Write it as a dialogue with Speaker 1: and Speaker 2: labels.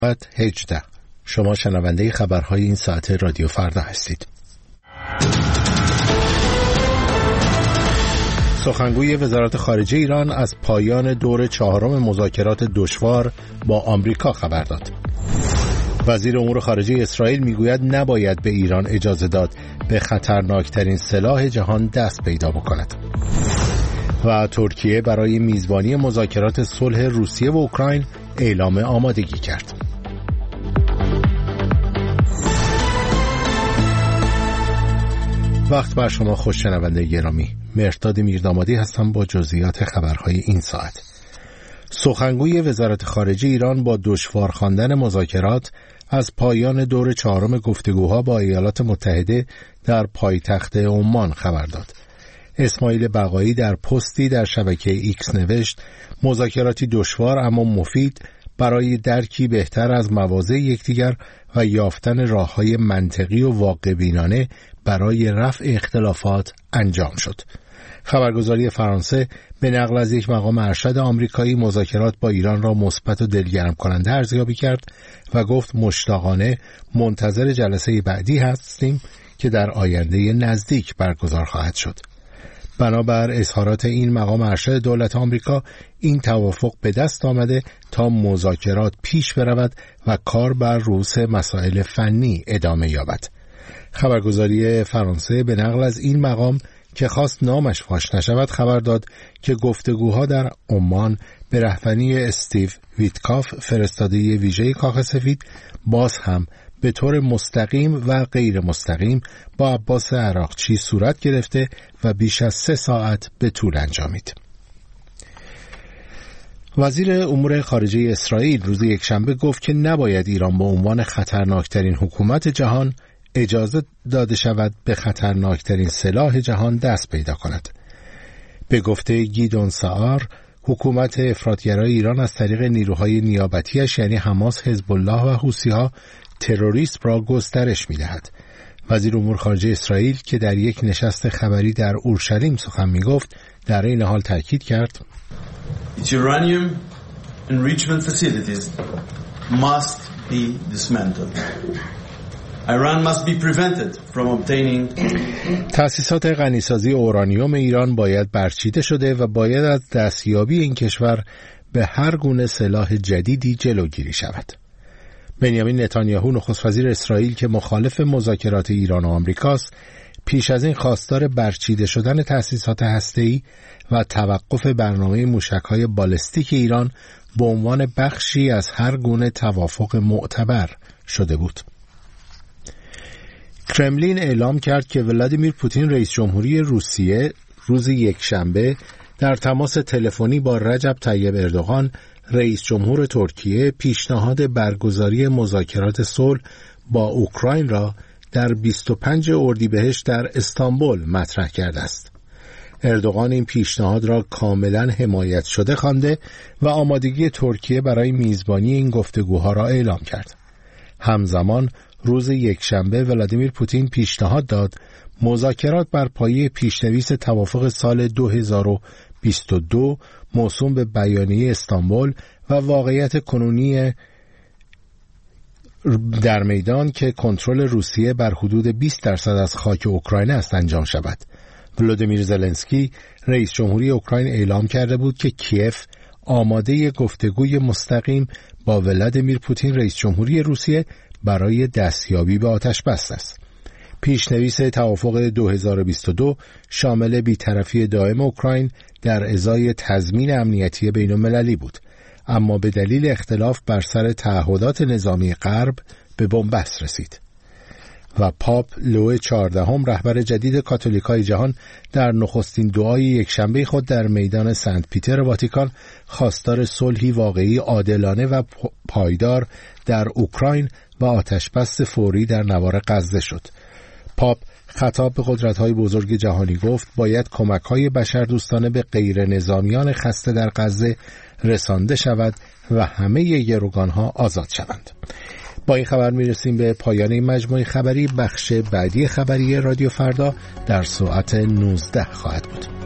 Speaker 1: 18. شما شنونده خبرهای این ساعت رادیو فردا هستید. سخنگوی وزارت خارجه ایران از پایان دور 4 مذاکرات دشوار با آمریکا خبر داد. وزیر امور خارجه اسرائیل میگوید نباید به ایران اجازه داد به خطرناکترین سلاح جهان دست پیدا بکند. و ترکیه برای میزبانی مذاکرات صلح روسیه و اوکراین اعلام آمادگی کرد. وقت بر شما خوش شنونده گرامی. مهرداد میردامادی هستم با جزئیات خبرهای این ساعت. سخنگوی وزارت خارجه ایران با دشوار خواندن مذاکرات از پایان دور 4 گفتگوها با ایالات متحده در پایتخت عمان خبر داد. اسماعیل بقایی در پستی در شبکه ایکس نوشت مذاکراتی دشوار اما مفید برای درکی بهتر از مواضع یکدیگر و یافتن راه‌های منطقی و واقع‌بینانه برای رفع اختلافات انجام شد. خبرگزاری فرانسه به نقل از یک مقام ارشد آمریکایی مذاکرات با ایران را مثبت و دلگرم کننده ارزیابی کرد و گفت مشتاقانه منتظر جلسه بعدی هستیم که در آینده نزدیک برگزار خواهد شد. بنابر اظهارات این مقام ارشد دولت آمریکا این توافق به دست آمده تا مذاکرات پیش برود و کار بر رؤوس مسائل فنی ادامه یابد. خبرگزاری فرانسه به نقل از این مقام که خواست نامش فاش نشود خبر داد که گفتگوها در عمان به رهبری استیو ویتکاف فرستاده ویژه کاخ سفید باز هم به طور مستقیم و غیر مستقیم با عباس عراقچی صورت گرفته و بیش از 3 ساعت به طول انجامید. وزیر امور خارجه اسرائیل روز یکشنبه گفت که نباید ایران به عنوان خطرناکترین حکومت جهان اجازه داده شود به خطرناکترین سلاح جهان دست پیدا کند. به گفته گیدون سعار، حکومت افراطگرای ایران از طریق نیروهای نیابتیش یعنی حماس، حزب الله و حوثی‌ها تروریسم را گسترش می‌دهد. وزیر امور خارجه اسرائیل که در یک نشست خبری در اورشلیم سخن می‌گفت، در این حال تاکید کرد:
Speaker 2: Uranium enrichment facilities must be dismantled. Iran must be prevented from obtaining.
Speaker 1: تأسیسات غنیسازی اورانیوم ایران باید برچیده شده و باید از دستیابی این کشور به هر گونه سلاح جدیدی جلوگیری شود. بنیامین نتانیاهو نخست وزیر اسرائیل که مخالف مذاکرات ایران و آمریکاست، پیش از این خواستار برچیده شدن تأسیسات هسته‌ای و توقف برنامه موشک‌های بالستیک ایران به عنوان بخشی از هر گونه توافق معتبر شده بود. کرملین اعلام کرد که ولادیمیر پوتین رئیس جمهوری روسیه روز یکشنبه در تماس تلفنی با رجب طیب اردوغان رئیس جمهور ترکیه پیشنهاد برگزاری مذاکرات صلح با اوکراین را در 25 اردیبهشت در استانبول مطرح کرده است. اردوغان این پیشنهاد را کاملا حمایت شده خوانده و آمادگی ترکیه برای میزبانی این گفتگوها را اعلام کرد. همزمان روز یکشنبه ولادیمیر پوتین پیشنهاد داد مذاکرات بر پایه پیشنویس توافق سال 2022 موسوم به بیانیه استانبول و واقعیت کنونی در میدان که کنترل روسیه بر حدود 20% از خاک اوکراین است انجام شود. ولودیمیر زلنسکی رئیس جمهوری اوکراین اعلام کرده بود که کیف آماده گفتگوی مستقیم با ولادیمیر پوتین رئیس جمهوری روسیه برای دستیابی به آتشبس است. پیشنویس توافق 2022 شامل بی‌طرفی دائم اوکراین در ازای تضمین امنیتی بین‌المللی بود، اما به دلیل اختلاف بر سر تعهدات نظامی غرب به بنبست رسید. و پاپ لو 14 رهبر جدید کاتولیکای جهان در نخستین دعای یکشنبه خود در میدان سنت پیتر واتیکان خواستار صلحی واقعی، عادلانه و پایدار در اوکراین و آتشبس فوری در نوار غزه شد. پاپ خطاب به قدرت‌های بزرگ جهانی گفت باید کمک‌های بشردوستانه به غیر نظامیان خسته در غزه رسانده شود و همه گروگان‌ها آزاد شوند. با این خبر میرسیم به پایان این مجموعه خبری. بخش بعدی خبری رادیو فردا در ساعت 19 خواهد بود.